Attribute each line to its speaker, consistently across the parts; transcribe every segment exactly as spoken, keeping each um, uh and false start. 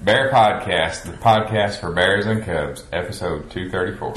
Speaker 1: Bear Podcast, the podcast for bears and cubs, episode two thirty-four.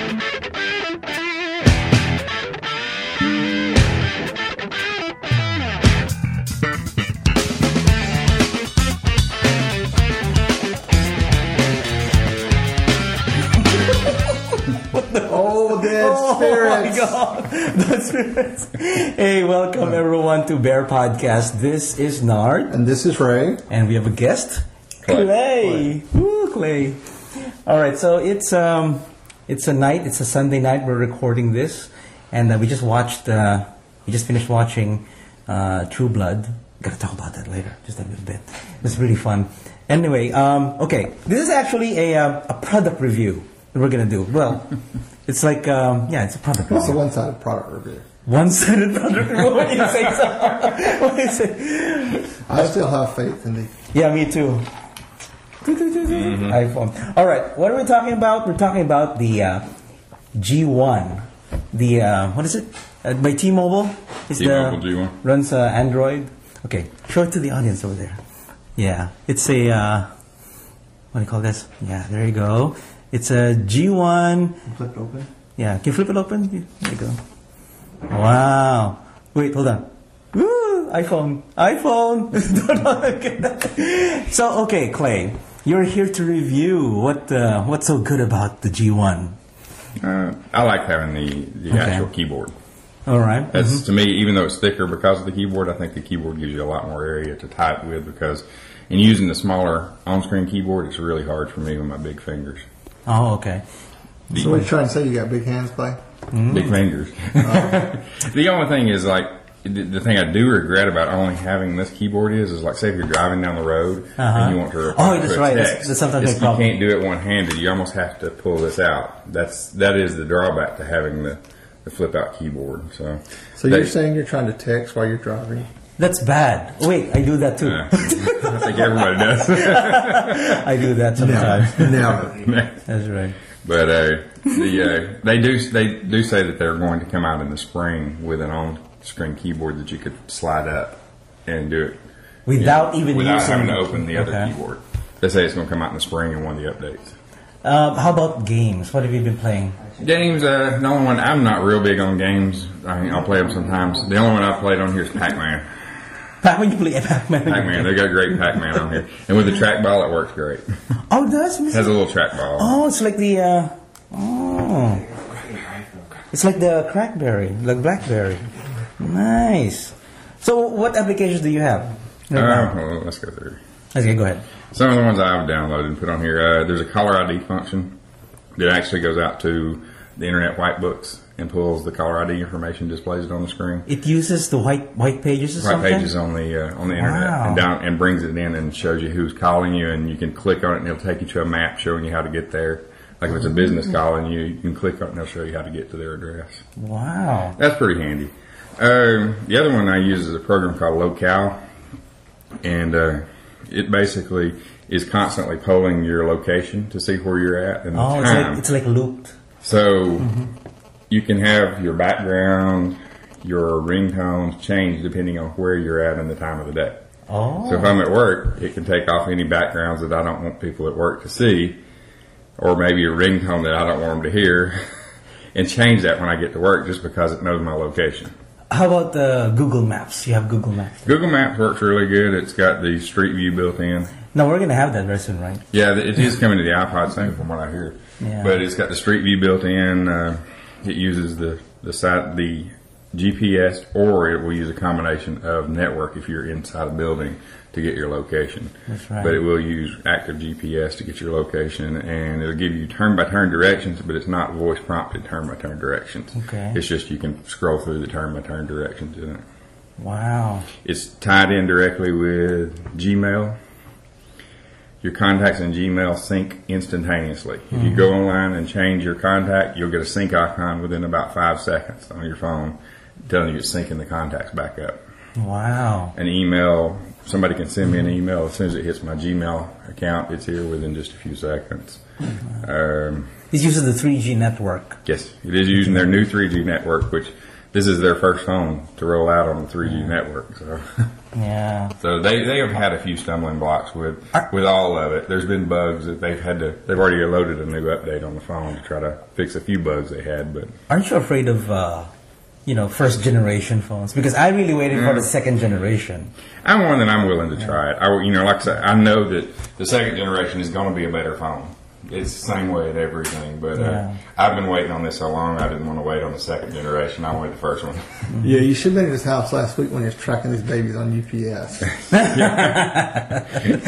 Speaker 2: Oh, dead
Speaker 3: oh
Speaker 2: spirits.
Speaker 3: Oh, my God. Dead spirits. Hey, welcome everyone to Bear Podcast. This is Nard.
Speaker 2: And this is Ray.
Speaker 3: And we have a guest,
Speaker 1: Clay.
Speaker 3: Clay. Woo, Clay. All right, so it's um, it's a night. It's a Sunday night. We're recording this, and uh, we just watched. Uh, we just finished watching uh, True Blood. Gotta talk about that later, just a little bit. It was really fun. Anyway, um, okay, this is actually a uh, a product review that we're gonna do. Well, it's like um, yeah, it's a product
Speaker 2: It's a
Speaker 3: review.
Speaker 2: one-sided product review.
Speaker 3: One-sided product review. What do you say? So? What do you say?
Speaker 2: I still have faith in the...
Speaker 3: Yeah, me too. Mm-hmm. iPhone. All right, what are we talking about? We're talking about the uh, G one. The uh, what is it? Uh, by T-Mobile. It's
Speaker 1: T-Mobile
Speaker 3: the,
Speaker 1: G one.
Speaker 3: Runs uh, Android. Okay, show it to the audience over there. Yeah, it's a uh, what do you call this? Yeah, there you go. It's a G one.
Speaker 2: Flip it open.
Speaker 3: Yeah, can you flip it open? There you go. Wow. Wait, hold on. Woo, iPhone. iPhone. So, okay, Clay, you're here to review what uh, what's so good about the G one.
Speaker 1: Uh, I like having the, the
Speaker 3: Okay.
Speaker 1: actual keyboard.
Speaker 3: All right.
Speaker 1: That's
Speaker 3: Mhm.
Speaker 1: to me, even though it's thicker because of the keyboard, I think the keyboard gives you a lot more area to type with because in using the smaller on-screen keyboard, it's really hard for me with my big fingers.
Speaker 3: Oh, okay.
Speaker 1: The,
Speaker 2: So what are you trying to say? You got big hands, Clay?
Speaker 1: Big fingers. The only thing is, like, the, the thing I do regret about only having this keyboard is, is like, say if you're driving down the road
Speaker 3: Uh-huh.
Speaker 1: and you want to reply
Speaker 3: Oh, that's
Speaker 1: to a
Speaker 3: right. That's-
Speaker 1: text,
Speaker 3: that's sometimes
Speaker 1: it's-
Speaker 3: a
Speaker 1: you
Speaker 3: problem.
Speaker 1: can't do it one-handed. You almost have to pull this out. That's that is the drawback to having the, the flip-out keyboard. So,
Speaker 2: So
Speaker 1: they-
Speaker 2: you're saying you're trying to text while you're driving?
Speaker 3: That's bad. Wait, I do that too.
Speaker 1: uh, I think everybody does.
Speaker 3: I do that sometimes.
Speaker 2: Never.
Speaker 3: That's right.
Speaker 1: But uh, the uh, they do they do say that they're going to come out in the spring with an on-screen keyboard that you could slide up and do it
Speaker 3: Without
Speaker 1: you know,
Speaker 3: even
Speaker 1: without
Speaker 3: using
Speaker 1: having to open the other
Speaker 3: Okay.
Speaker 1: keyboard. They say it's going to come out in the spring in one of the updates.
Speaker 3: Um, how about games? What have you been playing?
Speaker 1: Games, uh, the only one I'm not real big on games. I mean, I'll play them sometimes. The only one I've played on here is Pac-Man.
Speaker 3: Pac-Man, you play Pac-Man.
Speaker 1: Pac-Man, they got great Pac-Man on here, and with the trackball, it works great. It
Speaker 3: Oh, it does?
Speaker 1: has a little trackball.
Speaker 3: Oh, it's like the uh, oh, it's like the Crackberry, like BlackBerry. Nice. So, what applications do you have?
Speaker 1: Uh, well, let's go through.
Speaker 3: Okay, go ahead.
Speaker 1: Some of the ones I've downloaded and put on here. Uh, there's a caller I D function that actually goes out to the Internet White Books and pulls the caller I D information, displays it on the screen.
Speaker 3: It uses the white white pages or
Speaker 1: White
Speaker 3: something.
Speaker 1: pages on the uh, on the internet
Speaker 3: Wow.
Speaker 1: and down and brings it in and shows you who's calling you, and you can click on it and it'll take you to a map showing you how to get there. Like if it's a business calling you, you can click on it and they'll show you how to get to their address.
Speaker 3: Wow.
Speaker 1: That's pretty handy. Um, the other one I use is a program called Locale, and uh, it basically is constantly polling your location to see where you're at and the
Speaker 3: Oh, it's
Speaker 1: time.
Speaker 3: like it's like looped.
Speaker 1: So you can have your background, your ringtones change depending on where you're at and the time of the day.
Speaker 3: Oh.
Speaker 1: So if I'm at work, it can take off any backgrounds that I don't want people at work to see, or maybe a ringtone that I don't want them to hear, and change that when I get to work just because it knows my location.
Speaker 3: How about the Google Maps? You have Google Maps.
Speaker 1: Google Maps works really good. It's got the Street View built in.
Speaker 3: No, we're gonna have that very soon, right?
Speaker 1: Yeah, it is coming to the iPod soon from what I hear.
Speaker 3: Yeah.
Speaker 1: But it's got the Street View built in. Uh, it uses the the site, the G P S, or it will use a combination of network if you're inside a building to get your location.
Speaker 3: That's right.
Speaker 1: But it will use active G P S to get your location, and it'll give you turn-by-turn directions, but it's not voice-prompted turn-by-turn directions.
Speaker 3: Okay.
Speaker 1: It's just you can scroll through the turn-by-turn directions in it.
Speaker 3: Wow.
Speaker 1: It's tied in directly with Gmail. Your contacts in Gmail sync instantaneously. If you go online and change your contact, you'll get a sync icon within about five seconds on your phone telling you it's syncing the contacts back up.
Speaker 3: Wow.
Speaker 1: An email, somebody can send me an email. As soon as it hits my Gmail account, it's here within just a few seconds. Um,
Speaker 3: It uses the three G network.
Speaker 1: yes, it is using their new three G network, which this is their first phone to roll out on the three G network. So,
Speaker 3: Yeah.
Speaker 1: so they, they have had a few stumbling blocks with
Speaker 3: Are-
Speaker 1: with all of it. There's been bugs that they've had to. They've already loaded a new update on the phone to try to fix a few bugs they had. But
Speaker 3: Aren't you afraid of, uh, you know, first generation phones? Because I really waited for the second generation.
Speaker 1: I'm one that I'm willing to try it. I, you know, like I said, I know that the second generation is going to be a better phone. It's the same way at everything, but uh,
Speaker 3: Yeah.
Speaker 1: I've been waiting on this so long. I didn't want to wait on the second generation. I wanted the first one.
Speaker 2: Yeah, you should have been at his house last week when he was tracking these babies on U P S.
Speaker 1: Yeah,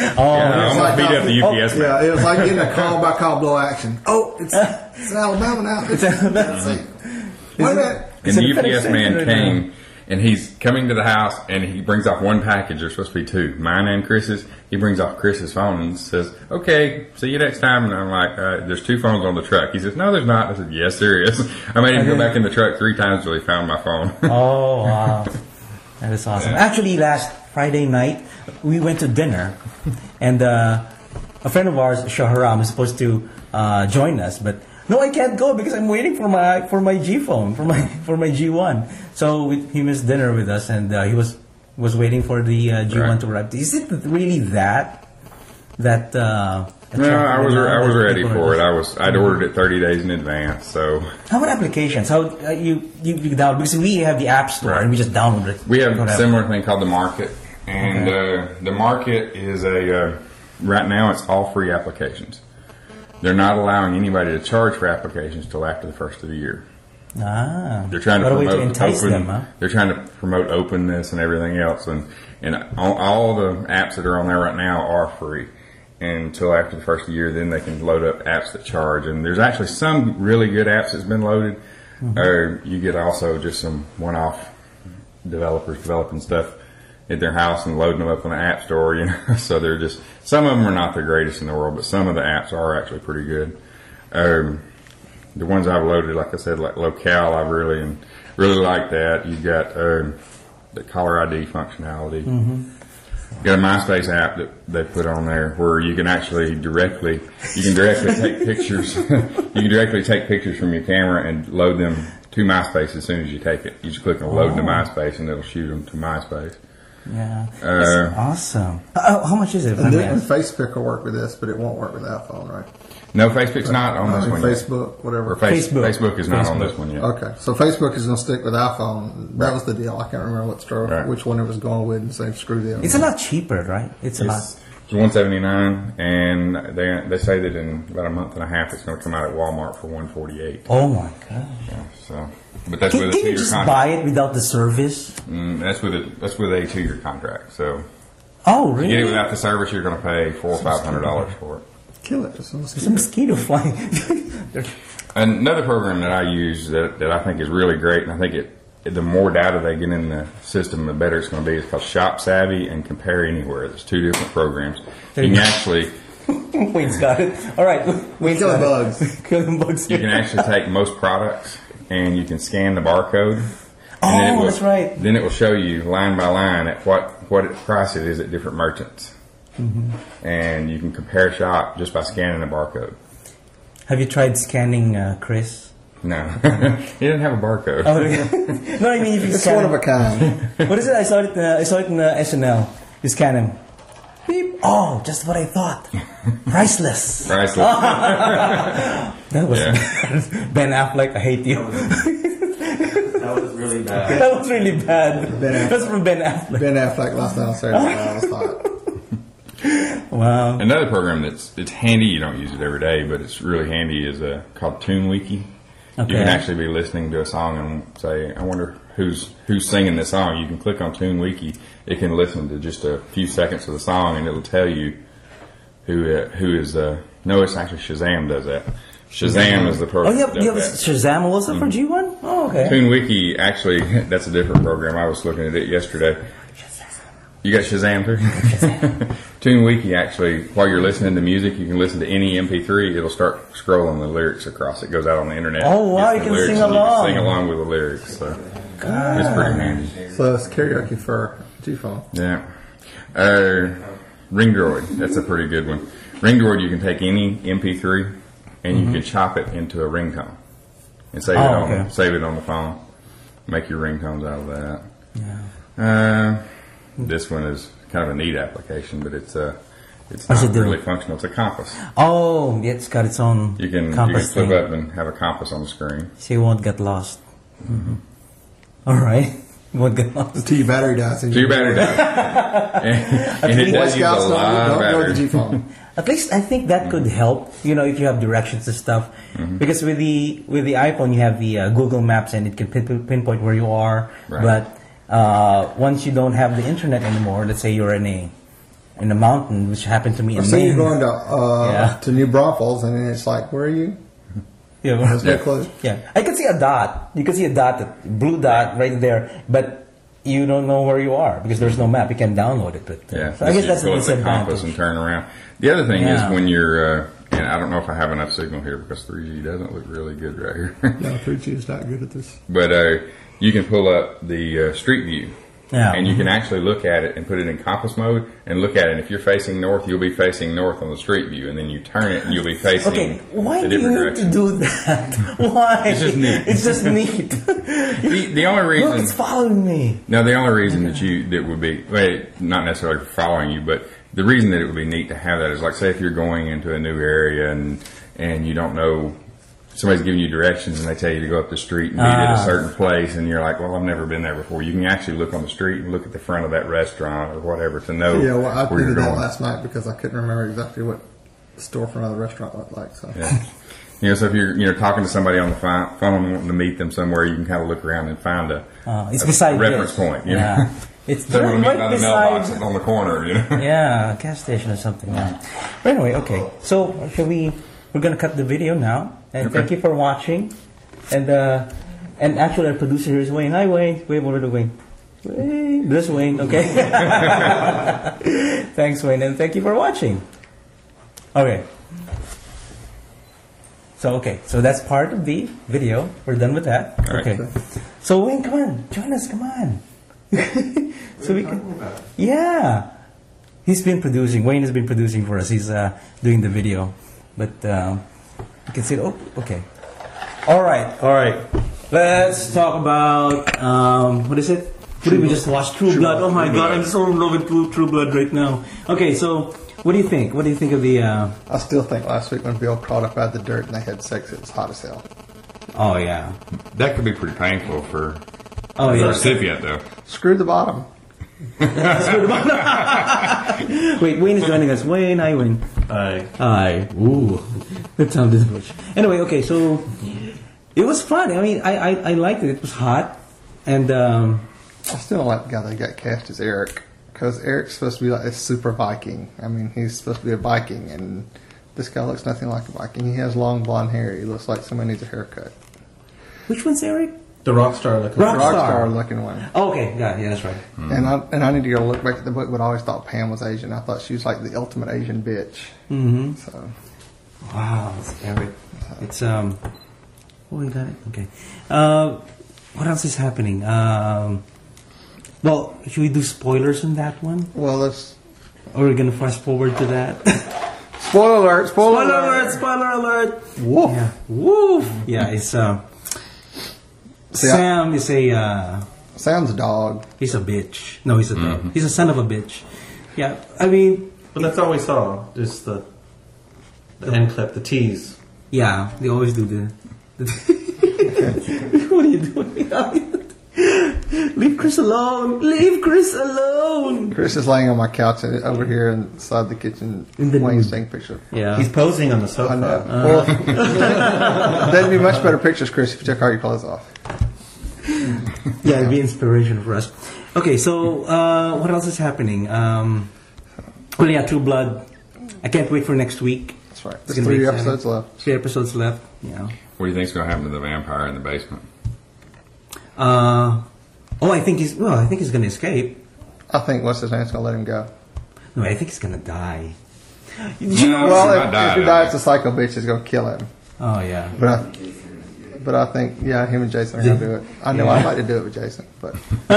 Speaker 1: I almost beat up the U P S man.
Speaker 2: Yeah, it was like getting a call by call blow action. Oh, it's, it's in Alabama now. It's, let's see. Wait a minute.
Speaker 1: And the
Speaker 3: it
Speaker 1: U P
Speaker 3: FedEx
Speaker 1: S man
Speaker 3: Center
Speaker 1: came, and he's coming to the house, and he brings off one package. There's supposed to be two, mine and Chris's. He brings off Chris's phone and says, "Okay, see you next time." And I'm like, uh, "There's two phones on the truck." He says, "No, there's not." I said, "Yes, there is." I made him go back in the truck three times until he found my phone.
Speaker 3: Oh, wow. That is awesome.
Speaker 1: Yeah.
Speaker 3: Actually, last Friday night, we went to dinner, and uh, a friend of ours, Shaharam, is supposed to uh, join us, but no, I can't go because I'm waiting for my for my G phone, for my for my G one. So we, he missed dinner with us, and uh, he was was waiting for the uh, G one
Speaker 1: Right.
Speaker 3: to arrive. Is it really that that? Uh,
Speaker 1: No, I was I was ready
Speaker 3: people
Speaker 1: for
Speaker 3: are
Speaker 1: it. I was I'd ordered it thirty days in advance, so
Speaker 3: How about applications? How uh, you, you you download because we have the App Store
Speaker 1: Right.
Speaker 3: and we just download it.
Speaker 1: we have a
Speaker 3: Whatever.
Speaker 1: similar thing called the Market, and uh, the Market is a uh, right now it's all free applications. They're not allowing anybody to charge for applications till after the first of the year.
Speaker 3: Ah,
Speaker 1: They're trying to
Speaker 3: what a way
Speaker 1: promote
Speaker 3: to entice
Speaker 1: open,
Speaker 3: them, huh?
Speaker 1: They're trying to promote openness and everything else, and and all, all the apps that are on there right now are free. And until after the first of the year, then they can load up apps that charge. And there's actually some really good apps that's been loaded.
Speaker 3: Mm-hmm.
Speaker 1: Or you get also just some one-off developers developing stuff at their house and loading them up on the App Store. You know, so they're just some of them are not the greatest in the world, but some of the apps are actually pretty good. Um, the ones I've loaded, like I said, like Locale, I really and really like that. You've got um, the caller I D functionality.
Speaker 3: Mm-hmm.
Speaker 1: You got a MySpace app that they put on there where you can actually directly you can directly take pictures. You can directly take pictures from your camera and load them to MySpace as soon as you take it. You just click on load to MySpace and it'll shoot them to MySpace.
Speaker 3: Yeah,
Speaker 1: Uh,
Speaker 3: that's awesome. Uh, how much is it?
Speaker 2: And
Speaker 3: Let me
Speaker 2: then
Speaker 3: ask.
Speaker 2: Facebook will work with this, but it won't work with that phone, right?
Speaker 1: No, Facebook's not on this
Speaker 2: Uh,
Speaker 1: one yet.
Speaker 2: Facebook, whatever.
Speaker 1: Or face,
Speaker 3: Facebook.
Speaker 1: Facebook. is not on
Speaker 3: Facebook.
Speaker 1: this one yet.
Speaker 2: Okay, so Facebook is going to stick with iPhone. That was the deal. I can't remember what store,
Speaker 1: Right.
Speaker 2: which one it was going with, and say screw them.
Speaker 3: It's a lot cheaper, right? It's a lot.
Speaker 1: It's, it's one seventy nine, and they they say that in about a month and a half it's going to come out at Walmart for one forty eight.
Speaker 3: Oh my god!
Speaker 1: Yeah, so, but that's
Speaker 3: Can,
Speaker 1: with a
Speaker 3: can
Speaker 1: two
Speaker 3: you
Speaker 1: year
Speaker 3: just
Speaker 1: contract.
Speaker 3: buy it without the service?
Speaker 1: Mm, that's with a that's with a two year contract. So
Speaker 3: Oh,
Speaker 1: to get it
Speaker 3: really?
Speaker 1: without the service, you're going to pay four or five hundred dollars for it.
Speaker 2: Kill it. Just
Speaker 3: There's a mosquito flying.
Speaker 1: Another program that I use that, that I think is really great, and I think it the more data they get in the system, the better it's going to be. It's called Shop Savvy and Compare Anywhere. There's two different programs.
Speaker 3: There
Speaker 1: You
Speaker 3: you
Speaker 1: can
Speaker 3: go.
Speaker 1: actually
Speaker 3: Wayne's got it. All right, Wayne's
Speaker 2: Killing
Speaker 3: got
Speaker 2: bugs.
Speaker 3: it. Killing bugs.
Speaker 1: you can actually take most products and you can scan the barcode. And
Speaker 3: Oh,
Speaker 1: then it will,
Speaker 3: that's right.
Speaker 1: Then it will show you line by line at what what it, price it is at different merchants,
Speaker 3: Mm-hmm.
Speaker 1: and you can compare shop just by scanning the barcode.
Speaker 3: Have you tried scanning uh, Chris?
Speaker 1: No, he didn't have a barcode.
Speaker 3: Oh, no, I mean if you
Speaker 2: It's
Speaker 3: scan
Speaker 2: one of a kind.
Speaker 3: What is it? I saw it. Uh, I saw it in uh, S N L. You scan him. Beep. Oh, just what I thought. Priceless.
Speaker 1: Priceless.
Speaker 3: That was
Speaker 1: Yeah.
Speaker 3: Ben Affleck. I hate you.
Speaker 4: That was really bad.
Speaker 3: That was really bad.
Speaker 2: Ben Affleck.
Speaker 3: That's from Ben Affleck.
Speaker 2: Ben Affleck lost downstairs. I was hot.
Speaker 3: Wow.
Speaker 1: Another program that's it's handy. You don't use it every day, but it's really handy. Is uh, called TuneWiki.
Speaker 3: Okay.
Speaker 1: You can actually be listening to a song and say, "I wonder who's who's singing this song." You can click on TuneWiki. It can listen to just a few seconds of the song, and it'll tell you who uh, who is. Uh, no, it's actually Shazam does that. Shazam is the
Speaker 3: Oh,
Speaker 1: program.
Speaker 3: you have,
Speaker 1: that
Speaker 3: you have
Speaker 1: does that.
Speaker 3: Shazam also for G one? Oh, okay.
Speaker 1: TuneWiki actually that's a different program. I was looking at it yesterday. You got Shazam too? TuneWiki actually, while you're listening to music, you can listen to any M P three. It'll start scrolling the lyrics across. It goes out on the internet.
Speaker 3: Oh, wow,
Speaker 1: Gets
Speaker 3: you
Speaker 1: the
Speaker 3: can
Speaker 1: lyrics,
Speaker 3: sing
Speaker 1: and you
Speaker 3: along.
Speaker 1: can sing along with the lyrics. So it's pretty handy.
Speaker 2: So it's karaoke for G-phone.
Speaker 1: Yeah. Uh, Ring Droid. That's a pretty good one. Ring Droid, you can take any M P three and you can chop it into a ringtone and save it
Speaker 3: Oh,
Speaker 1: on
Speaker 3: okay.
Speaker 1: save it on the phone. make your ringtones out of that.
Speaker 3: Yeah.
Speaker 1: Uh, this one is kind of a neat application, but it's uh, it's
Speaker 3: What's
Speaker 1: not
Speaker 3: it do?
Speaker 1: really functional. It's a compass.
Speaker 3: Oh, it's got its own
Speaker 1: You can
Speaker 3: compass
Speaker 1: you can flip
Speaker 3: thing.
Speaker 1: up and have a compass on the screen.
Speaker 3: So you won't get lost. Mm-hmm. All right. You won't get lost.
Speaker 2: Until your battery dies. And
Speaker 1: So your battery dies, and, and it
Speaker 2: Boy
Speaker 1: does use a
Speaker 2: Scouts,
Speaker 1: lot of
Speaker 2: don't, don't go with the
Speaker 1: battery.
Speaker 2: G-phone.
Speaker 3: At least I think that could help. You know, if you have directions and stuff, because with the with the iPhone you have the uh, Google Maps and it can pin, pinpoint where you are.
Speaker 1: Right.
Speaker 3: But uh, once you don't have the internet anymore, let's say you're in a in a mountain, which happened to me
Speaker 2: Or
Speaker 3: in
Speaker 2: say you're
Speaker 3: Maine.
Speaker 2: going to uh,
Speaker 3: Yeah.
Speaker 2: to New Braunfels, and then it's like, where are you?
Speaker 3: Yeah.
Speaker 2: There's no
Speaker 1: Yeah.
Speaker 2: clue.
Speaker 3: Yeah, I can see a dot. You can see a dot, a blue dot right there, but you don't know where you are because there's no map. You can download it, but uh,
Speaker 1: Yeah,
Speaker 3: so I guess that's
Speaker 1: you
Speaker 3: a
Speaker 1: pull up the compass
Speaker 3: disadvantage.
Speaker 1: and turn around. The other thing
Speaker 3: Yeah.
Speaker 1: is when you're, uh, and I don't know if I have enough signal here because three G doesn't look really good right here.
Speaker 2: No, three G is not good at this.
Speaker 1: But uh, you can pull up the uh, Street View,
Speaker 3: Yeah.
Speaker 1: and you can actually look at it and put it in compass mode and look at it. And if you're facing north, you'll be facing north on the Street View, and then you turn it and you'll be facing
Speaker 3: Okay, why
Speaker 1: a
Speaker 3: do you
Speaker 1: different
Speaker 3: have
Speaker 1: direction.
Speaker 3: to do that? Why?
Speaker 1: It's just neat.
Speaker 3: It's just neat.
Speaker 1: The, the only
Speaker 3: Look,
Speaker 1: reason,
Speaker 3: it's following me.
Speaker 1: no, the only reason that you that would be, well, not necessarily following you, but the reason that it would be neat to have that is like, say, if you're going into a new area and and you don't know. Somebody's giving you directions and they tell you to go up the street and meet at
Speaker 3: Ah.
Speaker 1: a certain place, and you're like, well, I've never been there before. You can actually look on the street and look at the front of that restaurant or whatever to know
Speaker 2: Yeah, well, I
Speaker 1: where you're
Speaker 2: did that
Speaker 1: going.
Speaker 2: last night because I couldn't remember exactly what the storefront of the restaurant looked like. So.
Speaker 1: Yeah. You know, so if you're you know talking to somebody on the phone, phone and wanting to meet them somewhere, you can kind of look around and find a,
Speaker 3: Uh, it's
Speaker 1: a
Speaker 3: beside
Speaker 1: reference
Speaker 3: this.
Speaker 1: point. You
Speaker 3: Yeah,
Speaker 1: know?
Speaker 3: it's
Speaker 1: Someone
Speaker 3: right,
Speaker 1: meeting
Speaker 3: right
Speaker 1: on the mailbox
Speaker 3: beside.
Speaker 1: on the corner. You know.
Speaker 3: Yeah, a gas station or something. Yeah. But anyway, okay. So shall we? We're gonna cut the video now, and
Speaker 1: Okay.
Speaker 3: thank you for watching. And uh, and actually, our producer here is Wayne. Hi, Wayne. Wave over to Wayne. Wayne. There's Wayne. Okay. Thanks, Wayne, and thank you for watching. Okay. So okay, so that's part of the video. We're done with that.
Speaker 1: All right.
Speaker 3: Okay. So Wayne, come on, join us. Come on. So we can. Yeah. He's been producing. Wayne has been producing for us. He's uh, doing the video, but uh, you can see. It. Oh, okay. All right, all right. Let's talk about um, what is it? What did we just watch? True, Blood. Oh my God, I'm so in love with True, True Blood right now. Okay, so what do you think? What do you think of the? Uh,
Speaker 2: I still think last week when Bill crawled up out of the dirt and they had sex, it was hot as hell.
Speaker 3: oh yeah.
Speaker 1: That could be pretty painful for
Speaker 3: Oh
Speaker 1: the
Speaker 3: yeah.
Speaker 1: recipient, though.
Speaker 2: Screw the bottom.
Speaker 3: Wait, Wayne is joining us. Wayne, hi Wayne.
Speaker 4: Hi.
Speaker 3: Hi. Ooh, that sounded much. Anyway, okay, so it was fun. I mean, I I, I liked it. It was hot, and um,
Speaker 2: I still don't like the guy that got cast as Eric. Because Eric's supposed to be like a super Viking. I mean, he's supposed to be a Viking, and this guy looks nothing like a Viking. He has long blonde hair. He looks like somebody needs a haircut.
Speaker 3: which one's Eric?
Speaker 4: The rock star looking.
Speaker 3: Rock- Rockstar.
Speaker 2: Rockstar looking one.
Speaker 3: Oh, okay, yeah, yeah, that's right.
Speaker 2: And I and I need to go look back at the book, but I always thought Pam was Asian. I thought she was like the ultimate Asian bitch.
Speaker 3: Mm-hmm.
Speaker 2: So
Speaker 3: Wow, it's Eric. It's um. Oh, you got it. Okay. Uh, what else is happening? Um. Well, should we do spoilers on that one,
Speaker 2: well, let's
Speaker 3: or are we gonna fast forward to that?
Speaker 2: spoiler alert! Spoiler,
Speaker 3: Spoiler alert! Spoiler alert!
Speaker 2: Woof.
Speaker 3: Yeah. Woof. Yeah, it's um.
Speaker 2: See, I-
Speaker 3: Sam is a uh,
Speaker 2: Sam's a dog.
Speaker 3: he's a bitch. No, he's a dog. He's a son of a bitch. Yeah, I mean,
Speaker 4: But that's all we saw. Just the the end clip, the tease.
Speaker 3: yeah, they always do the. the what are you doing? Leave Chris alone. Leave Chris alone.
Speaker 2: Chris is laying on my couch and over here inside the kitchen.
Speaker 3: In the
Speaker 2: Wayne's
Speaker 3: nude.
Speaker 2: taking picture.
Speaker 3: Yeah.
Speaker 4: He's posing on the sofa.
Speaker 2: I know. Well, that'd be much better pictures, Chris, if you took all your clothes off.
Speaker 3: Yeah, it'd be inspiration for us. Okay, so uh, what else is happening? Um, well, yeah, True Blood. I can't wait for next week.
Speaker 2: That's right.
Speaker 3: It's
Speaker 2: There's
Speaker 3: gonna be
Speaker 2: three
Speaker 3: exciting.
Speaker 2: episodes left.
Speaker 3: Three episodes left. Yeah.
Speaker 1: What do you think's going to happen to the vampire in the basement?
Speaker 3: Uh, oh, I think he's. Well, I think he's going to escape.
Speaker 2: I think what's his name's gonna let him go.
Speaker 3: No, I think he's going to die. Did you know?
Speaker 1: Well,
Speaker 2: Well,
Speaker 1: he
Speaker 2: if,
Speaker 1: might die,
Speaker 2: if he
Speaker 1: I
Speaker 2: dies,
Speaker 1: think.
Speaker 2: the psycho bitch is gonna kill him.
Speaker 3: Oh yeah.
Speaker 2: But I, but I think yeah, him and Jason are gonna do it. I know
Speaker 3: Yeah.
Speaker 2: I'd like to do it with Jason, but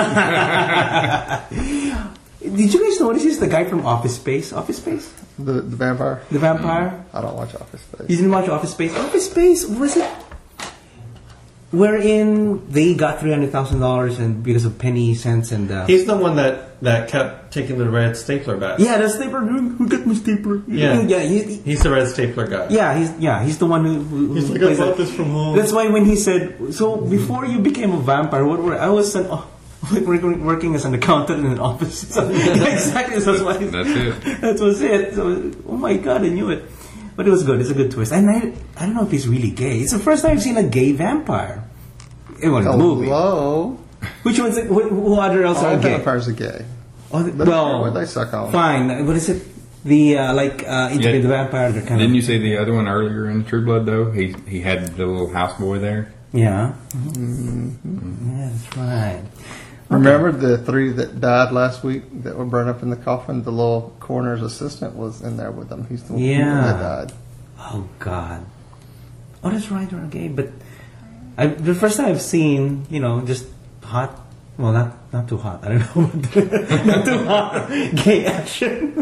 Speaker 3: Did you guys notice he's the guy from Office Space? Office Space?
Speaker 2: the the vampire.
Speaker 3: The vampire?
Speaker 2: I don't watch Office Space.
Speaker 3: You didn't watch Office Space? Office Space? Was it? wherein they got three hundred thousand dollars and because of penny cents and uh,
Speaker 4: He's the one that, that kept taking the red stapler back.
Speaker 3: yeah, the stapler. Who got my stapler?
Speaker 4: Yeah.
Speaker 3: yeah. He,
Speaker 4: He's the red stapler guy.
Speaker 3: yeah, he's yeah, he's the one who. who
Speaker 4: He's
Speaker 3: who
Speaker 4: like, I
Speaker 3: plays
Speaker 4: bought
Speaker 3: it.
Speaker 4: this from home.
Speaker 3: That's why when he said, "So before you became a vampire, what were I was an." Oh, like working, working as an accountant in an office. So, yeah, exactly. That's what.
Speaker 1: That's it.
Speaker 3: That was it. So, oh my god, I knew it. But it was good. It's a good twist. And I, I don't know if he's really gay. It's the first time I've seen a gay vampire. In one movie.
Speaker 2: Hello.
Speaker 3: Which ones? Who, who other else
Speaker 2: All
Speaker 3: are gay?
Speaker 2: vampires are gay.
Speaker 3: Oh,
Speaker 2: But
Speaker 3: well,
Speaker 2: what they suck on.
Speaker 3: fine. What is it? The uh, like uh, Interview with the Vampire. They're kind
Speaker 1: Didn't
Speaker 3: of.
Speaker 1: you see the other one earlier in True Blood though? He he had the little houseboy there.
Speaker 3: Yeah. Mm-hmm. Yeah, that's right.
Speaker 2: Remember the three that died last week that were burned up in the coffin? The little coroner's assistant was in there with them. He's the one
Speaker 3: Yeah.
Speaker 2: that died.
Speaker 3: Oh God. Oh, that's right. They're gay. But I, the first time I've seen, you know, just hot. Well, not not too hot. I don't know. Not too hot. Gay action.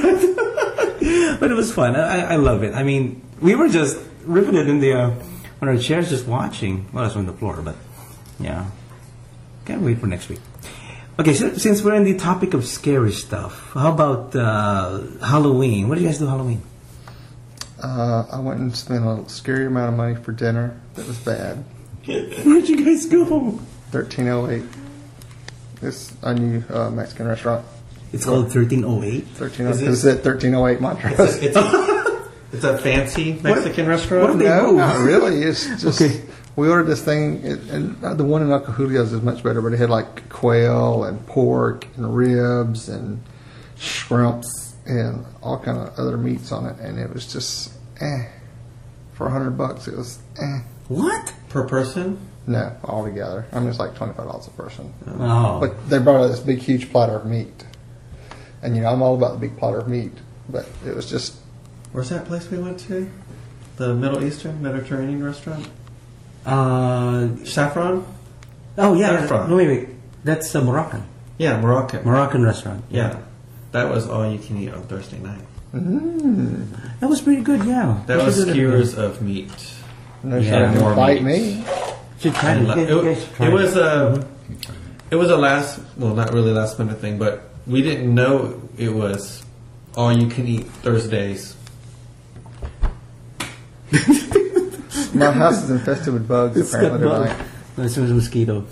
Speaker 3: But it was fun. I, I love it. I mean, we were just riveted in the uh, on our chairs, just watching. Well, that's on the floor, but yeah. Can't wait for next week. Okay, so since we're in the topic of scary stuff, how about uh, Halloween? What do you guys do Halloween?
Speaker 2: Uh, I went and spent a scary amount of money for dinner that was bad.
Speaker 3: Where'd you guys go?
Speaker 2: thirteen oh eight. It's a new uh, Mexican restaurant.
Speaker 3: It's called thirteen oh eight.
Speaker 2: thirteen
Speaker 4: Is
Speaker 2: oh eight.
Speaker 4: it-
Speaker 2: It's at thirteen oh eight Montrose.
Speaker 4: It's a, it's a fancy Mexican restaurant.
Speaker 3: what if they
Speaker 2: No,
Speaker 3: move?
Speaker 2: not really. It's just
Speaker 3: Okay.
Speaker 2: we ordered this thing, it, and uh, the one in Uncle Julio's is much better. But it had like quail and pork and ribs and shrimps and all kind of other meats on it, and it was just eh. For a hundred bucks, it was eh.
Speaker 3: What?
Speaker 4: Per person?
Speaker 2: No, all together. I mean, it's like twenty five dollars a person.
Speaker 3: Oh.
Speaker 2: But they brought us this big, huge platter of meat, and you know I'm all about the big platter of meat, but it was just
Speaker 4: Where's that place we went to? The Middle Eastern Mediterranean restaurant?
Speaker 3: Uh,
Speaker 4: Saffron?
Speaker 3: oh, yeah.
Speaker 4: Saffron.
Speaker 3: No, wait, wait. That's uh, Moroccan.
Speaker 4: Yeah, Moroccan.
Speaker 3: Moroccan restaurant.
Speaker 4: Yeah. That was all you can eat on Thursday night.
Speaker 3: That was pretty good, yeah.
Speaker 4: That
Speaker 3: We
Speaker 4: was
Speaker 3: should do
Speaker 4: skewers of meat.
Speaker 2: no
Speaker 3: Yeah,
Speaker 2: yeah,
Speaker 4: more
Speaker 2: bite
Speaker 4: meat.
Speaker 2: me.
Speaker 3: Should try
Speaker 4: And
Speaker 3: it.
Speaker 4: la-
Speaker 3: You
Speaker 4: it,
Speaker 3: guys should try
Speaker 4: it was a it was a last well not really last minute thing, but we didn't know it was all you can eat Thursdays.
Speaker 2: My house is infested with bugs.
Speaker 3: It's got
Speaker 2: apparently
Speaker 3: bug.
Speaker 2: tonight.
Speaker 3: No, it's a mosquito.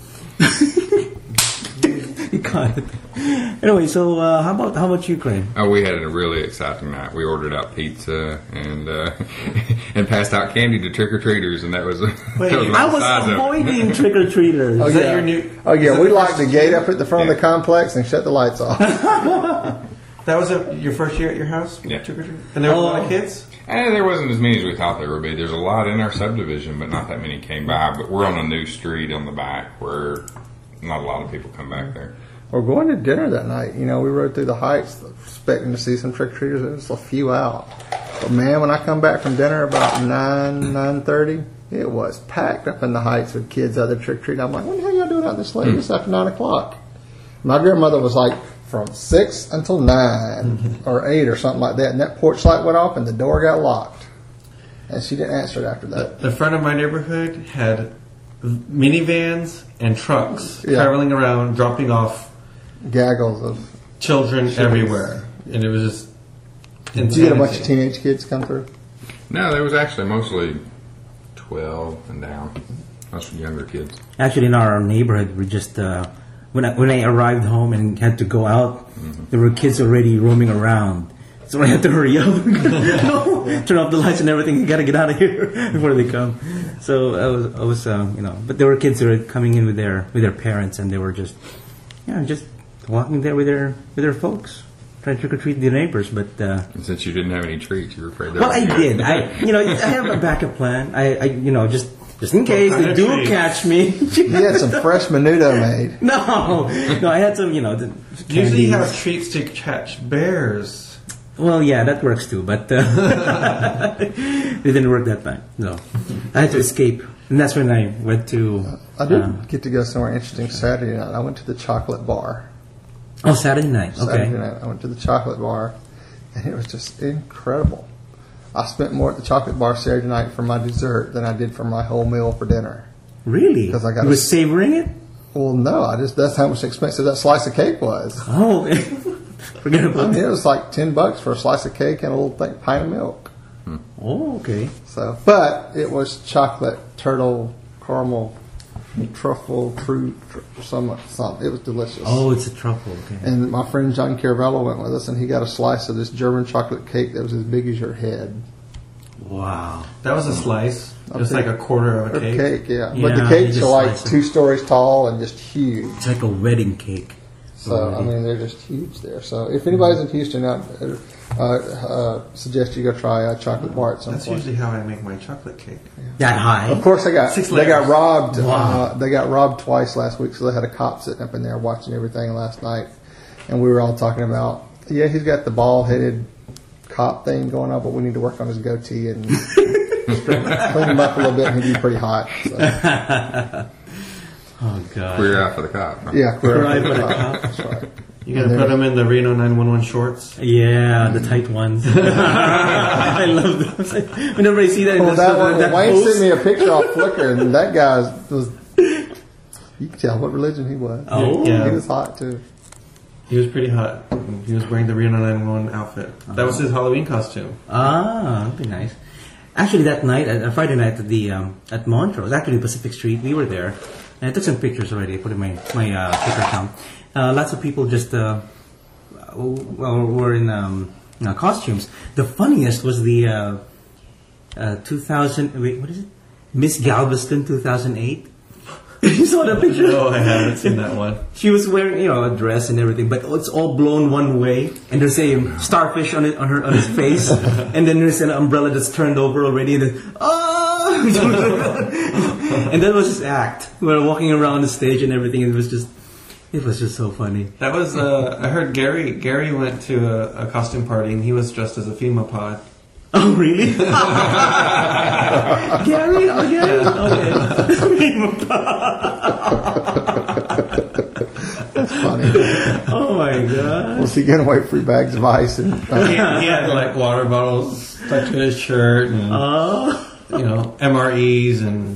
Speaker 3: You caught it. Anyway, so uh, how about how about you, Craig?
Speaker 1: Oh, we had a really exciting night. We ordered out pizza and uh, and passed out candy to trick or treaters, and that was. that was
Speaker 3: I
Speaker 1: my
Speaker 3: was
Speaker 1: size of it.
Speaker 3: avoiding trick or treaters.
Speaker 2: Oh
Speaker 4: Is
Speaker 2: yeah,
Speaker 4: that your new-
Speaker 2: oh
Speaker 4: is
Speaker 2: yeah.
Speaker 4: that
Speaker 2: We
Speaker 4: the
Speaker 2: locked
Speaker 4: first-
Speaker 2: the gate up at the front of
Speaker 1: Yeah.
Speaker 2: the complex and shut the lights off.
Speaker 4: That was a, your first year at your house?
Speaker 1: Yeah.
Speaker 4: Trick or treat? And there were a lot
Speaker 3: Oh.
Speaker 4: of kids?
Speaker 1: And there wasn't as many as we thought there would be. There's a lot in our subdivision, but not that many came by. But we're on a new street on the back where not a lot of people come back there.
Speaker 2: We're going to dinner that night. You know, we rode through the heights expecting to see some trick or treaters. There was a few out. But man, when I come back from dinner about nine nine thirty, it was packed up in the heights with kids out there trick or treating. I'm like, what the hell y'all doing out this late? It's after nine o'clock. My grandmother was like, from six until nine or eight or something like that, and that porch light went off and the door got locked, and she didn't answer it after that.
Speaker 4: The front of my neighborhood had minivans and trucks
Speaker 2: Yeah.
Speaker 4: traveling around, dropping off
Speaker 2: Gaggles of.
Speaker 4: children everywhere. And it was just
Speaker 2: Did you get a bunch of
Speaker 4: insanity.
Speaker 2: teenage kids come through?
Speaker 1: No, there was actually mostly twelve and down. Most younger kids.
Speaker 3: Actually, in our neighborhood, we just uh, when I, when I arrived home and had to go out, there were kids already roaming around. So I had to hurry up, no, turn off the lights and everything. You gotta get out of here before they come. So I was, I was, um, you know, but there were kids that were coming in with their with their parents, and they were just, yeah, just walking there with their with their folks, trying to trick or treat the neighbors. But uh,
Speaker 1: And since you didn't have any treats, you were afraid. there
Speaker 3: well, I
Speaker 1: would be-
Speaker 3: did. I, you know, I have a backup plan. I, I you know, just just in case
Speaker 4: kind
Speaker 3: they
Speaker 4: of
Speaker 3: do
Speaker 4: treats?
Speaker 3: catch me.
Speaker 2: He had some fresh menudo made.
Speaker 3: No, no, I had some, you know, the
Speaker 4: Usually you
Speaker 3: candies.
Speaker 4: have treats to catch bears.
Speaker 3: Well, yeah, that works too, but uh, it didn't work that time. No, I had to escape, and that's when I went to.
Speaker 2: I did
Speaker 3: uh,
Speaker 2: get to go somewhere interesting Saturday night. I went to the chocolate bar.
Speaker 3: oh, Saturday night. Okay.
Speaker 2: Saturday night, I went to the chocolate bar, and it was just incredible. I spent more at the chocolate bar Saturday night for my dessert than I did for my whole meal for dinner.
Speaker 3: Really?
Speaker 2: 'Cause I got
Speaker 3: you
Speaker 2: a-
Speaker 3: were savoring it?
Speaker 2: Well, no, I just that's how much expensive that slice of cake was.
Speaker 3: Oh, forget
Speaker 2: I
Speaker 3: about
Speaker 2: mean,
Speaker 3: that.
Speaker 2: it was like ten bucks for a slice of cake and a little thing, pint of milk.
Speaker 3: Oh, okay.
Speaker 2: So, but it was chocolate turtle caramel truffle fruit some some. It was delicious.
Speaker 3: Oh, it's a truffle. Okay.
Speaker 2: And my friend John Caravello went with us, and he got a slice of this German chocolate cake that was as big as your head.
Speaker 3: Wow.
Speaker 4: That was a slice, just
Speaker 2: Okay.
Speaker 4: like a quarter of a
Speaker 2: Or
Speaker 4: cake.
Speaker 2: cake, yeah.
Speaker 3: Yeah,
Speaker 2: But the
Speaker 3: you
Speaker 2: cakes
Speaker 3: just
Speaker 2: are like
Speaker 3: slice it.
Speaker 2: two stories tall and just huge.
Speaker 3: It's like a wedding cake.
Speaker 2: So I mean, they're just huge there. So if anybody's in Houston, I'd uh, uh, suggest you go try a chocolate bar at some
Speaker 4: That's
Speaker 2: point.
Speaker 4: usually how I make my chocolate cake.
Speaker 3: That high?
Speaker 2: Of course, they got
Speaker 4: Six
Speaker 2: they got
Speaker 4: layers.
Speaker 2: robbed.
Speaker 3: Wow.
Speaker 2: Uh, they got robbed twice last week, so they had a cop sitting up in there watching everything last night, and we were all talking about, yeah, he's got the bald headed cop thing going on, but we need to work on his goatee and straighten- clean him up a little bit, and he'd be pretty hot. So,
Speaker 3: Oh, God.
Speaker 1: Clear out for the cop. huh?
Speaker 2: yeah,
Speaker 3: Queer eye
Speaker 2: correct.
Speaker 3: for the cop.
Speaker 2: That's right.
Speaker 4: You gotta put them in the Reno nine one one shorts.
Speaker 3: Yeah, the tight ones. I love those. Whenever I see that, in
Speaker 2: Well,
Speaker 3: the-
Speaker 2: that one,
Speaker 3: that
Speaker 2: Wayne
Speaker 3: post-
Speaker 2: sent me a picture off Flickr, and that guy was. You can tell what religion he was.
Speaker 3: Oh.
Speaker 4: Yeah.
Speaker 2: He was hot too.
Speaker 4: He was pretty hot. He was wearing the Reno nine one one outfit. That was his Halloween costume.
Speaker 3: Ah, that'd be nice. Actually, that night, uh, Friday night at the um, at Montrose, actually Pacific Street, we were there, and I took some pictures already. I put in my my uh, Twitter account. Uh, lots of people just uh, well were in um, uh, costumes. The funniest was the uh, uh, two thousand. Wait, what is it? Miss Galveston two thousand eight. You saw the picture?
Speaker 4: Oh, I haven't seen that one.
Speaker 3: She was wearing, you know, a dress and everything, but it's all blown one way, and there's a starfish on it on her on his face, and then there's an umbrella that's turned over already, and then ah, and that was his act. We were walking around the stage and everything, and it was just, it was just so funny.
Speaker 4: That was. Uh, I heard Gary. Gary went to a, a costume party and he was dressed as a FEMA pod.
Speaker 3: Oh, really? Gary? Oh, Gary? Okay.
Speaker 2: That's funny.
Speaker 3: Oh my god.
Speaker 2: Was he giving away free bags of ice? And uh,
Speaker 4: He, he had like water bottles stuck to his shirt and
Speaker 3: Oh,
Speaker 4: you know M R Es and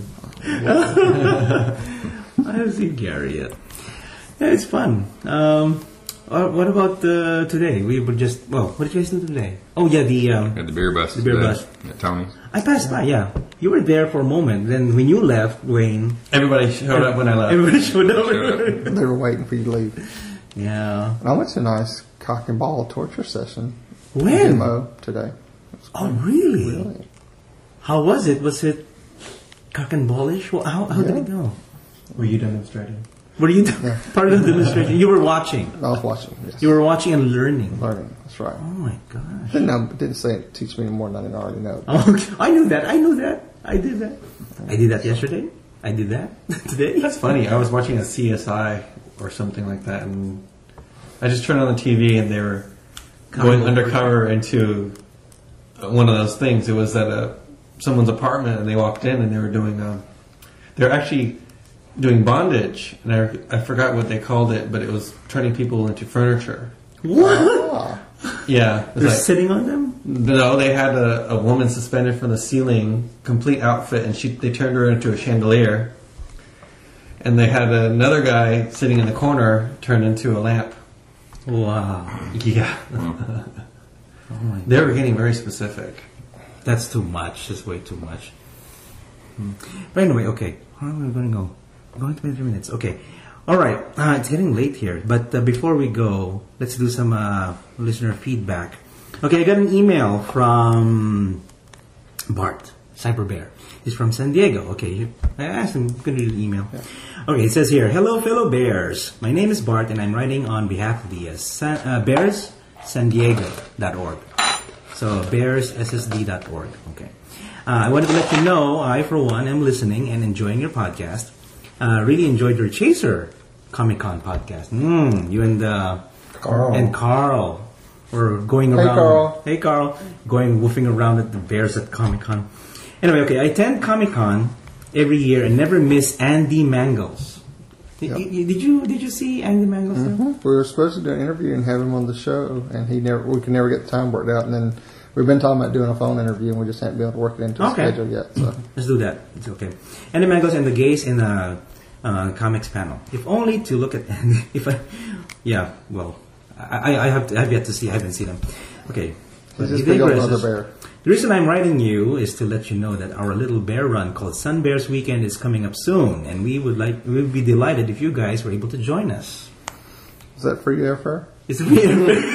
Speaker 3: I haven't seen Gary yet. Yeah, it's fun. Um, uh, what about uh, today? We were just, well, what did you guys do today? Oh, yeah, the, um,
Speaker 1: At the beer bus.
Speaker 3: The beer
Speaker 1: today
Speaker 3: bus.
Speaker 1: At Tony's.
Speaker 3: I passed by, yeah. You were there for a moment. Then when you left, Wayne,
Speaker 4: everybody showed up when I left.
Speaker 3: everybody showed up.
Speaker 1: Showed
Speaker 2: they were waiting for you to leave.
Speaker 3: Yeah.
Speaker 2: And I went to a nice cock and ball torture session.
Speaker 3: When?
Speaker 2: Demo today.
Speaker 3: Oh, really?
Speaker 2: Really?
Speaker 3: How was it? Was it cock and ballish? Well, how how did
Speaker 2: Yeah.
Speaker 3: it go?
Speaker 4: Were you demonstrating?
Speaker 3: Were you
Speaker 2: Yeah.
Speaker 3: part of the demonstration? You were watching.
Speaker 2: I was watching. Yes.
Speaker 3: You were watching and learning.
Speaker 2: learning. That's right.
Speaker 3: Oh my gosh.
Speaker 2: Didn't know, didn't say it teach me any more than I didn't already know.
Speaker 3: Oh, I knew that. I knew that. I did that. I did that yesterday. I did that today.
Speaker 4: That's funny. I was watching a C S I or something like that, and I just turned on the T V and they were going
Speaker 3: Cover.
Speaker 4: undercover into one of those things. It was at a someone's apartment, and they walked in and they were doing. Um, they were actually doing bondage, and I, I forgot what they called it, but it was turning people into furniture.
Speaker 3: What?
Speaker 2: Ah,
Speaker 4: Yeah, it was
Speaker 3: They're
Speaker 4: like-
Speaker 3: sitting on them?
Speaker 4: no, they had a, a woman suspended from the ceiling, complete outfit, and she they turned her into a chandelier. And they had another guy sitting in the corner turned into a lamp.
Speaker 3: Wow.
Speaker 4: Yeah,
Speaker 3: Oh my.
Speaker 4: they were getting very specific.
Speaker 3: That's too much. That's way too much. Hmm. But anyway, okay. How am I going to go? I'm going twenty-three minutes. Okay. All right. Uh, it's getting late here. But uh, before we go, let's do some uh, listener feedback. Okay, I got an email from Bart, Cyber Bear. He's from San Diego. Okay, I asked him, going to do the email. Okay, it says here, hello, fellow Bears. My name is Bart, and I'm writing on behalf of the uh, San, uh, Bears San Diego dot org. So, bears s s d dot org. Okay. Uh, I wanted to let you know, I, for one, am listening and enjoying your podcast. Uh, really enjoyed your Chaser Comic-Con podcast. Mm, you and uh,
Speaker 2: Carl.
Speaker 3: and Carl were going
Speaker 2: Hey,
Speaker 3: around.
Speaker 2: Carl.
Speaker 3: Hey, Carl. Going woofing around at the Bears at Comic-Con. Anyway, okay, I attend Comic-Con every year and never miss Andy Mangles. Did,
Speaker 2: Yep.
Speaker 3: you, did you did you see Andy Mangles? there?
Speaker 2: We were supposed to do an interview and have him on the show, and he never. We could never get the time worked out. And then We've been talking about doing a phone interview, and we just haven't been able to work it into the
Speaker 3: Okay.
Speaker 2: schedule yet. So
Speaker 3: Let's do that. It's okay. And the Mangoes and the Gays in the uh, comics panel. If only to look at if I, yeah. Well, I, I have to, I have yet to see. I haven't seen them. Okay.
Speaker 2: it's
Speaker 3: He
Speaker 2: just big old
Speaker 3: digresses.
Speaker 2: mother bear.
Speaker 3: The reason I'm writing you is to let you know that our little bear run called Sun Bears Weekend is coming up soon, and we would like we would be delighted if you guys were able to join us.
Speaker 2: Is that free airfare?
Speaker 3: It's weird.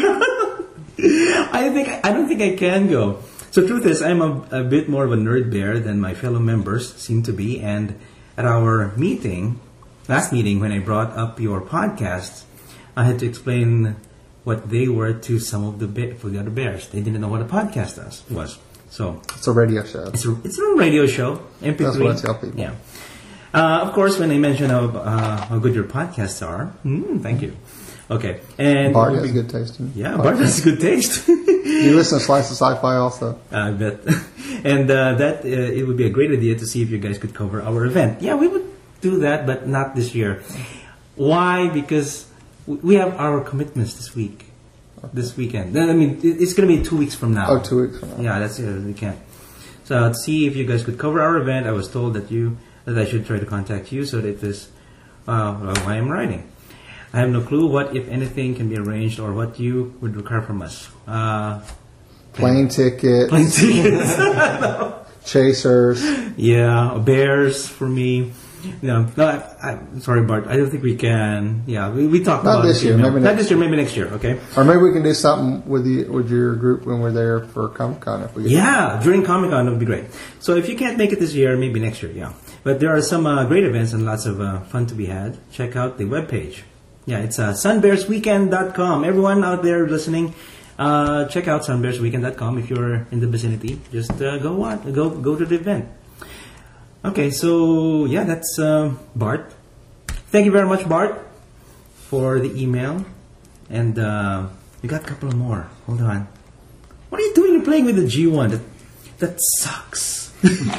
Speaker 3: I think I don't think I can go. So truth is, I'm a, a bit more of a nerd bear than my fellow members seem to be. And at our meeting, last meeting, when I brought up your podcast, I had to explain what they were to some of the be- for the other bears. They didn't know what a podcast was. was. So
Speaker 2: It's a radio show.
Speaker 3: it's a, it's a radio show. M P three.
Speaker 2: That's what I tell people.
Speaker 3: Yeah. Uh, of course, when I mention how, uh, how good your podcasts are, mm, thank you. Okay, and
Speaker 2: Bart has good taste. In
Speaker 3: yeah,
Speaker 2: podcasts.
Speaker 3: Bart has good taste.
Speaker 2: You listen to Slice of Sci-Fi also.
Speaker 3: I bet. And uh, that uh, it would be a great idea to see if you guys could cover our event. Yeah, we would do that, but not this year. Why? Because w- we have our commitments this week, this weekend. I mean, it- it's going to be two weeks from now.
Speaker 2: Oh, two weeks from now.
Speaker 3: Yeah, that's it. We can't. So let's see if you guys could cover our event. I was told that you that I should try to contact you so that this uh, why I'm writing. I have no clue what, if anything, can be arranged or what you would require from us. Uh,
Speaker 2: Plane tickets,
Speaker 3: plane tickets.
Speaker 2: chasers.
Speaker 3: Yeah, bears for me. No, no, I, I'm sorry, Bart. I don't think we can. Yeah, we, we talked
Speaker 2: Not
Speaker 3: about
Speaker 2: this
Speaker 3: it,
Speaker 2: year,
Speaker 3: you know.
Speaker 2: maybe
Speaker 3: Not
Speaker 2: next
Speaker 3: this year, maybe next year. Okay.
Speaker 2: Or maybe we can do something with you, with your group when we're there for Comic Con. If we get
Speaker 3: Yeah, during Comic Con it would be great. So if you can't make it this year, maybe next year. Yeah, but there are some uh, great events and lots of uh, fun to be had. Check out the webpage. Yeah, it's uh, sun bears weekend dot com. Everyone out there listening, uh, check out sun bears weekend dot com if you're in the vicinity. Just uh, go on, go go to the event. Okay, so yeah, that's uh, Bart. Thank you very much, Bart, for the email. And uh, we got a couple more. Hold on. What are you doing? You're playing with the G one. That, that sucks.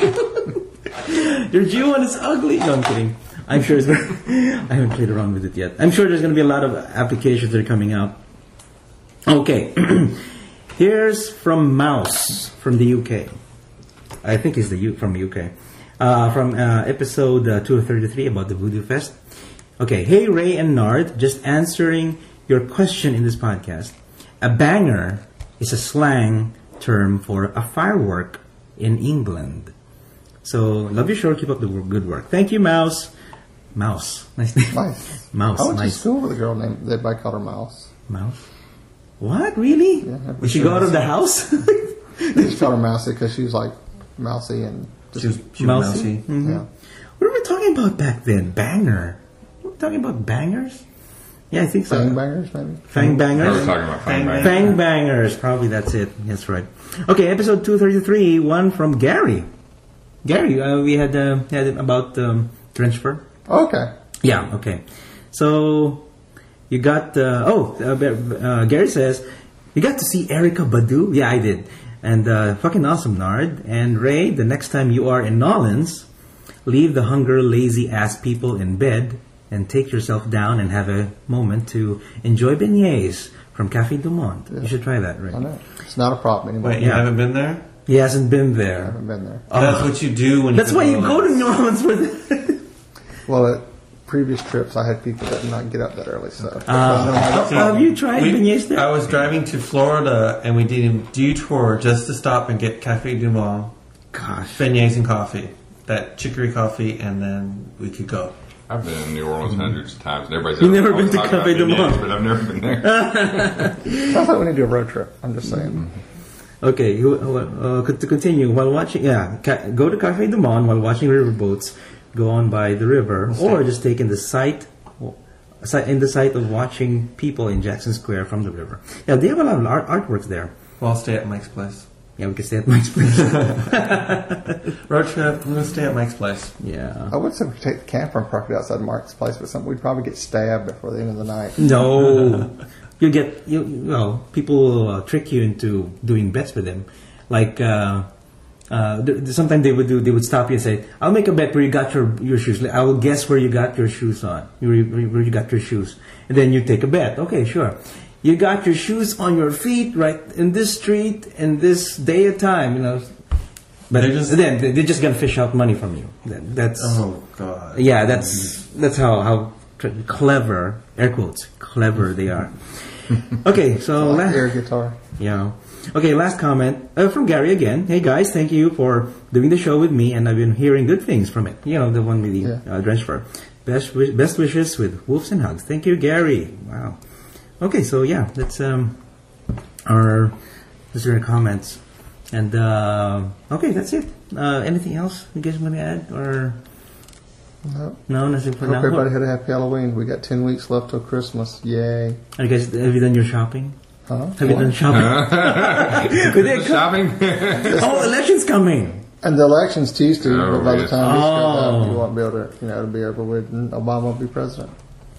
Speaker 3: Your G one is ugly. No, I'm kidding. I'm sure it's gonna, I haven't played around with it yet. I'm sure there's going to be a lot of applications that are coming out. Okay. Here's from Mouse from the U K. I think he's the U, from U K. Uh, from uh, episode uh, two thirty-three about the Voodoo Fest. Okay. Hey, Ray and Nard. Just answering your question in this podcast. A banger is a slang term for a firework in England. So, love your show. Keep up the good work. Thank you, Mouse. Mouse. Nice name.
Speaker 2: Nice.
Speaker 3: Mouse.
Speaker 2: I went
Speaker 3: Nice.
Speaker 2: to school with a girl named, that everybody called her Mouse.
Speaker 3: Mouse. What? Really?
Speaker 2: Yeah,
Speaker 3: Did she go out of the house?
Speaker 2: They just called her Mousy because she was like mousy and just,
Speaker 4: She was, she was
Speaker 3: Mousy?
Speaker 4: mousy.
Speaker 3: Mhm.
Speaker 2: yeah.
Speaker 3: What were we talking about back then? Banger. Were we talking about bangers? Yeah, I think so.
Speaker 2: Fang bangers, maybe?
Speaker 3: Fang
Speaker 1: I was
Speaker 3: bangers?
Speaker 1: talking about
Speaker 4: Fang
Speaker 1: Fang Bang.
Speaker 3: Fang bangers. Probably that's it. That's right. Okay, episode two thirty-three, one from Gary. Gary, uh, we had, uh, had it about um, trench fur.
Speaker 2: Okay.
Speaker 3: Yeah, okay. So, you got, uh, oh, uh, uh, Gary says, you got to see Erica Badu? Yeah, I did. And uh, fucking awesome, Nard. And Ray, the next time you are in Nolans, leave the hunger, lazy ass people in bed and take yourself down and have a moment to enjoy beignets from Cafe Du Monde.
Speaker 2: Yeah.
Speaker 3: You should try that, Ray.
Speaker 2: I know. It's not a problem anymore.
Speaker 4: Wait, you
Speaker 3: Yeah.
Speaker 4: haven't been there?
Speaker 3: He hasn't been
Speaker 2: I
Speaker 3: there.
Speaker 2: haven't been there.
Speaker 4: That's what you do when you
Speaker 3: That's
Speaker 4: go
Speaker 3: why
Speaker 4: to
Speaker 3: you go to
Speaker 4: Orleans.
Speaker 3: New Orleans for this.
Speaker 2: Well, at previous trips, I had people that did not get up that early, so.
Speaker 3: Uh, have you tried
Speaker 4: We-
Speaker 3: beignets there?
Speaker 4: I was driving to Florida and we did a detour just to stop and get Cafe Du Monde,
Speaker 3: Gosh.
Speaker 4: beignets and coffee, that chicory coffee, and then we could go.
Speaker 1: I've been in New Orleans hundreds of times. And everybody's
Speaker 3: You've never
Speaker 1: always
Speaker 3: been to
Speaker 1: talking about
Speaker 3: Cafe Du
Speaker 1: beignets,
Speaker 3: Monde?
Speaker 1: but I've never been there.
Speaker 2: Sounds like we need to do a road trip. I'm just saying.
Speaker 3: Okay, you- uh, to continue, while watching, yeah, ca- go to Cafe Du Monde while watching riverboats go on by the river, or just take in the sight, sight in the sight of watching people in Jackson Square from the river. Yeah, they have a lot of art, artworks there.
Speaker 4: Well, I'll stay at Mike's place.
Speaker 3: Yeah, we can stay at Mike's place.
Speaker 4: Road trip, I'm going to stay at Mike's place.
Speaker 3: Yeah.
Speaker 2: I would say we could take the camper and park it outside Mark's place, but something we'd probably get stabbed before the end of the night.
Speaker 3: No, you get you. Well, people will uh, trick you into doing bets with them. Like uh, uh, th- sometimes they would do. They would stop you and say, "I'll make a bet where you got your your shoes. I will guess where you got your shoes on. Where you, where you got your shoes, and then you take a bet. Okay, sure. You got your shoes on your feet right in this street in this day of time, you know. But
Speaker 4: They're just-
Speaker 3: then they're just gonna fish out money from you. That, that's
Speaker 4: Oh God.
Speaker 3: yeah, that's that's how how tr- clever, air quotes, clever they are. Okay, so
Speaker 2: Like
Speaker 3: la-
Speaker 2: air guitar.
Speaker 3: yeah. Okay, last comment uh, from Gary again. Hey guys, thank you for doing the show with me, and I've been hearing good things from it. You know, the one with the
Speaker 2: Yeah.
Speaker 3: uh, transfer. Best wish- best wishes with wolves and hugs. Thank you, Gary. Wow. Okay, so yeah, that's um our those are our comments, and uh, okay, that's it. Uh, anything else you guys want to add or
Speaker 2: No.
Speaker 3: no? Nothing for
Speaker 2: Hope
Speaker 3: now.
Speaker 2: everybody had a happy Halloween. We got ten weeks left till Christmas. Yay.
Speaker 3: Are you guys, have you done your shopping?
Speaker 2: Huh?
Speaker 3: Have you done shopping? Did they come-
Speaker 1: Shopping?
Speaker 3: oh, election's coming.
Speaker 2: And the election's Tuesday,
Speaker 1: Oh,
Speaker 2: but by the
Speaker 1: yes.
Speaker 2: time this goes
Speaker 3: Oh.
Speaker 2: out, you won't be able to, you know, it'll be over with, and Obama will be president.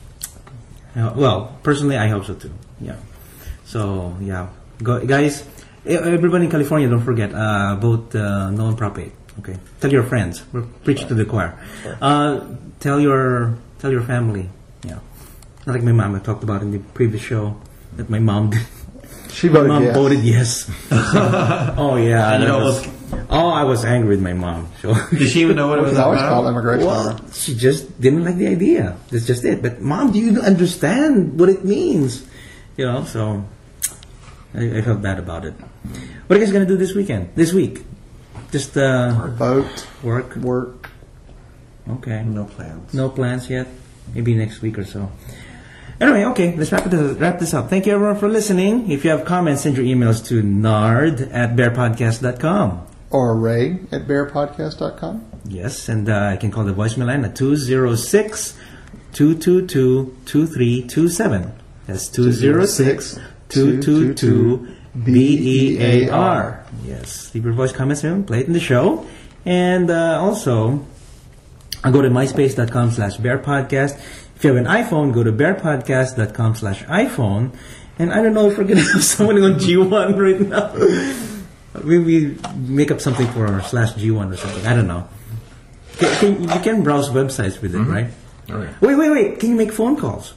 Speaker 3: Uh, well, personally, I hope so too. Yeah. So yeah, Go, guys, e- everybody in California, don't forget uh, vote uh, no on Prop eight. Okay, tell your friends. We're preaching to the choir. Uh, tell your tell your family. Yeah, not like my mom. I talked about in the previous show that my mom did.
Speaker 2: She
Speaker 3: My
Speaker 2: voted
Speaker 3: mom
Speaker 2: yes.
Speaker 3: voted yes. oh yeah,
Speaker 4: You
Speaker 3: that
Speaker 4: know,
Speaker 3: was- oh I was angry with my mom. So
Speaker 4: Did she even know what it was
Speaker 2: Because I always call
Speaker 4: about?
Speaker 2: immigration on
Speaker 3: well,
Speaker 2: her.
Speaker 3: she just didn't like the idea. That's just it. But mom, do you understand what it means? You know, so I, I felt bad about it. What are you guys gonna do this weekend? This week? Just uh,
Speaker 2: Vote,
Speaker 3: work.
Speaker 2: work.
Speaker 3: Okay.
Speaker 4: No plans.
Speaker 3: No plans yet. Maybe next week or so. Anyway, okay, let's wrap, it, wrap this up. Thank you everyone for listening. If you have comments, send your emails to nard at bear podcast dot com.
Speaker 2: Or Ray at bear podcast dot com.
Speaker 3: Yes, and uh, I can call the voicemail line at two oh six, two two two, two three two seven. That's two oh six, two two two, B E A R. Yes, leave your voice comments in, play it in the show. And uh, also, I'll go to myspace dot com slash bear podcast. If you have an iPhone, go to bear podcast dot com slash iPhone. And I don't know if we're going to have someone on G one right now. Maybe make up something for slash G one or something. I don't know. Can, can, you can browse websites with it, right?
Speaker 1: Oh, yeah.
Speaker 3: Wait, wait, wait. Can you make phone calls?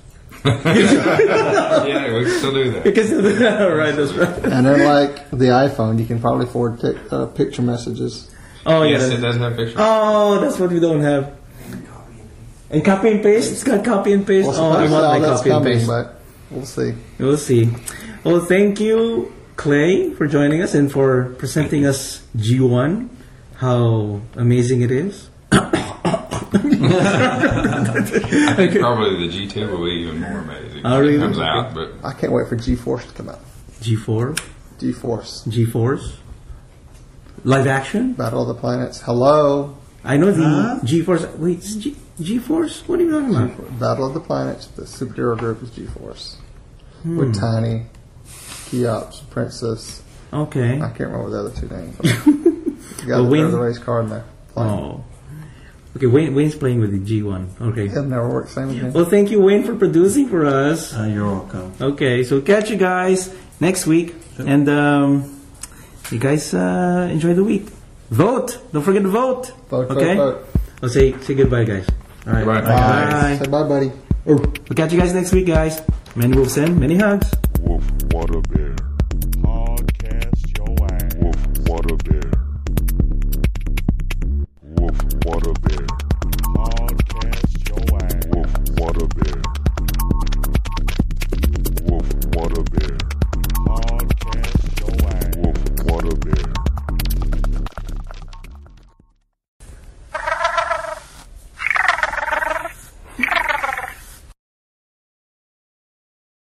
Speaker 1: Yeah, we can still do that.
Speaker 3: Because right, that's right.
Speaker 2: And then, like the iPhone, you can probably forward tic- uh, picture messages.
Speaker 3: Oh, yeah.
Speaker 1: Yes,
Speaker 3: that's-
Speaker 1: it does have pictures.
Speaker 3: Oh, that's what we don't have. And copy and paste? It's got copy and paste?
Speaker 2: Well,
Speaker 3: oh, I
Speaker 2: supposedly
Speaker 3: want
Speaker 2: all
Speaker 3: my
Speaker 2: that's
Speaker 3: copy and
Speaker 2: coming,
Speaker 3: paste.
Speaker 2: but we'll see.
Speaker 3: We'll see. Well, thank you, Clay, for joining us and for presenting us G one. How amazing it is.
Speaker 1: I think probably the G two will be even more amazing
Speaker 3: Oh,
Speaker 1: when
Speaker 3: really?
Speaker 1: it comes out. But
Speaker 2: I can't wait for G-Force to come out.
Speaker 3: G four,
Speaker 2: G-Force.
Speaker 3: G fours, live action.
Speaker 2: Battle of the Planets. Hello.
Speaker 3: I know the G force. Wait, is G G force? What are you talking about?
Speaker 2: Battle of the Planets. The superhero group is G-Force.
Speaker 3: Hmm.
Speaker 2: With Tiny, Keops, Princess.
Speaker 3: Okay.
Speaker 2: I can't remember the other two names. You got
Speaker 3: Well,
Speaker 2: the,
Speaker 3: Wayne-
Speaker 2: the race car in there.
Speaker 3: Oh. Okay, Wayne, Wayne's playing with the G one. Okay.
Speaker 2: It'll never work same again.
Speaker 3: Well, thank you, Wayne, for producing for us.
Speaker 4: Uh, you're welcome.
Speaker 3: Okay, so catch you guys next week. And um, you guys uh, enjoy the week. Vote. Don't forget to vote.
Speaker 2: Vote, vote,
Speaker 3: okay?
Speaker 2: vote.
Speaker 3: I'll say, say goodbye, guys. All right.
Speaker 1: Goodbye.
Speaker 3: Bye.
Speaker 2: Say bye, buddy.
Speaker 3: We'll catch you guys next week, guys. Many wolves and many hugs.
Speaker 5: Woof, what a bear.